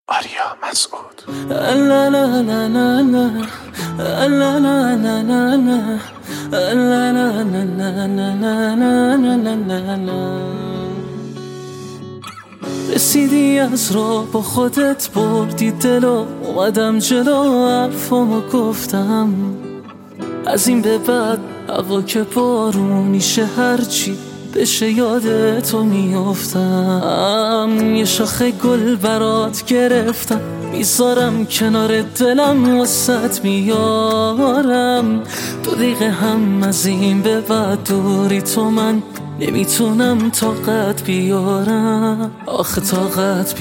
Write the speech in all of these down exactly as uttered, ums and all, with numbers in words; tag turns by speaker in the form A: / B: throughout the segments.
A: آریا مسعود.
B: لا لا لا لا لا لا لا لا لا لا لا لا. رسیدی از راه با خودت بردی دلو، اومدم جلو حرفامو گفتم. از این به بعد هوا که بارونیشه هرچی بشه یاد تو میافتم. یه شاخه گل برات گرفتم میذارم کنار دلم واسط میارم. دو دقیقه هم از این به بعد دوری تو من نمیتونم طاقت بیارم، آخه طاقت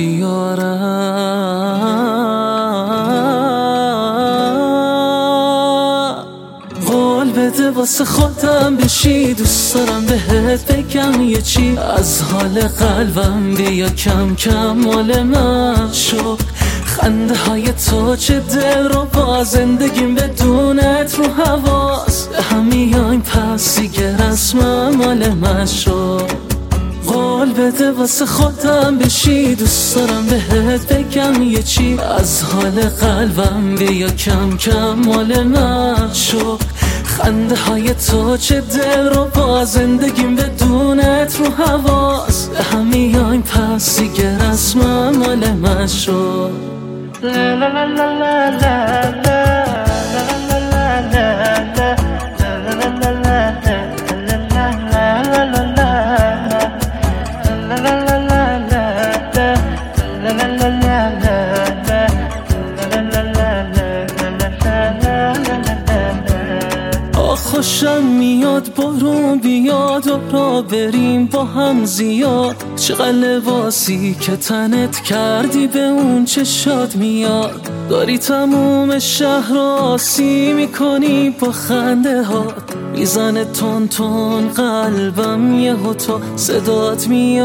B: بیارم. قول بده واسه خودم بشی، دوست دارم بهت بگم یه چی از حال قلبم. بیا کم کم مال من شو، خنده های تو چه دل رو با زندگیم بدونت رو حواس به هم میایم، پس دیگه رسمم مال من شو. قول بده واسه خودم بشی، دوست دارم بهت بگم یه چی از حال قلبم. بیا کم کم مال من شو، خنده های تو چه دل رو با زندگیم بدونت رو حواس به هم میایم، پس دیگه رسمم مال من شو. لا لا لا لا لا لا خوشم میاد بارون بیاد و را بریم با هم زیاد. چقدر لباسی که تنت کردی به اون چشات میاد. داری تموم شهر رو آسی میکنی با خنده هات، میزنه تون تون قلبم یهو تو صدات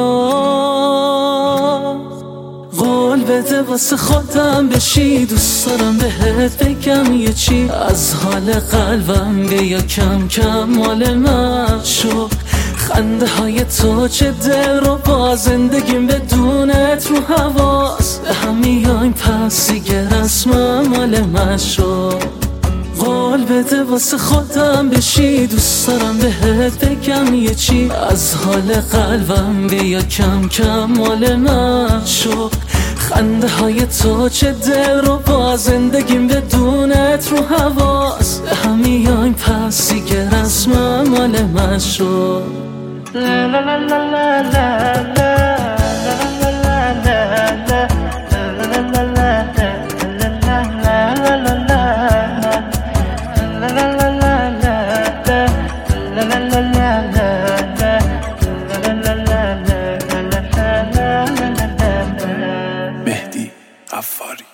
B: میاد. قول بده واسه خودم بشی، دوست دارم بهت بگم یه چی از حال قلبم. بیا کم کم مال من شو، خنده های تو چه دل رو با زندگیم بدونت رو حواس به هم میایم، پس دیگه رسمم مال من شو. قول بده واسه خودم بشی، دوست دارم بهت بگم یه چی از حال قلبم. بیا کم کم مال من شو، خنده های تو چه دل رو با زندگیم بدونت رو حواس به هم میایم، پس دیگه رسمم مال من شو. لا لا لا لا لا لا
A: مهدی غفاری.